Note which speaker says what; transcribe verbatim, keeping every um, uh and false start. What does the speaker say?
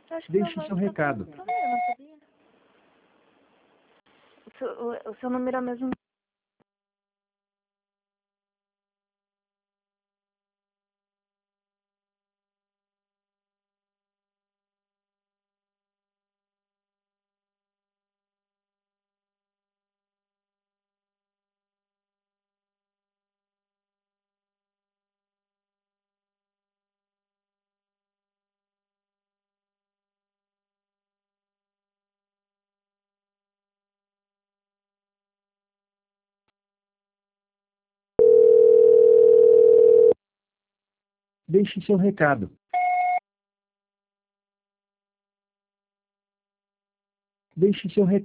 Speaker 1: Eu acho que
Speaker 2: Deixe
Speaker 1: minha
Speaker 2: seu
Speaker 1: voz tá
Speaker 2: recado.
Speaker 1: com problema, sabia? O seu, o, o seu número é o mesmo.
Speaker 2: Deixe seu recado. Deixe seu recado.